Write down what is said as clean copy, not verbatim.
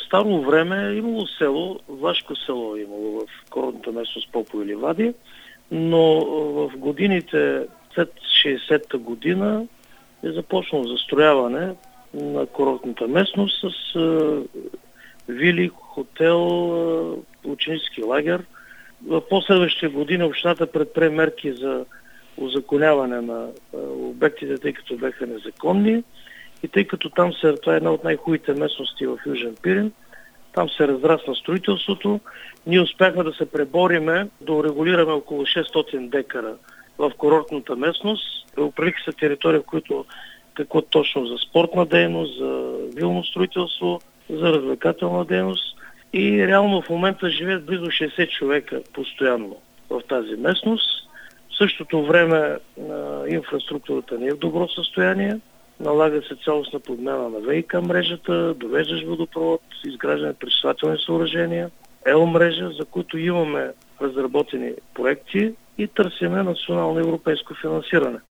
старо време е имало село, Влашко село е имало в курортната местност Попо или Вади, но в годините след 60-та година е започнало застрояване на курортната местност с вили, хотел, ученически лагер. В последващите години общината предприе мерки за узаконяване на обектите, тъй като бяха незаконни и тъй като там това е една от най-хубавите местности в Южен Пирин, там се разрасна строителството. Ние успяхме да се пребориме, да урегулираме около 600 декара в курортната местност. Определиха се територии, в които какво точно за спортна дейност, за вилно строителство, за развлекателна дейност. И реално в момента живеят близо 60 човека постоянно в тази местност. В същото време инфраструктурата не е в добро състояние. Налага се цялостна подмяна на ВиК мрежата, довеждащ водопровод, изграждане на пречиствателни съоръжения, ел мрежа, за които имаме разработени проекти и търсиме национално европейско финансиране.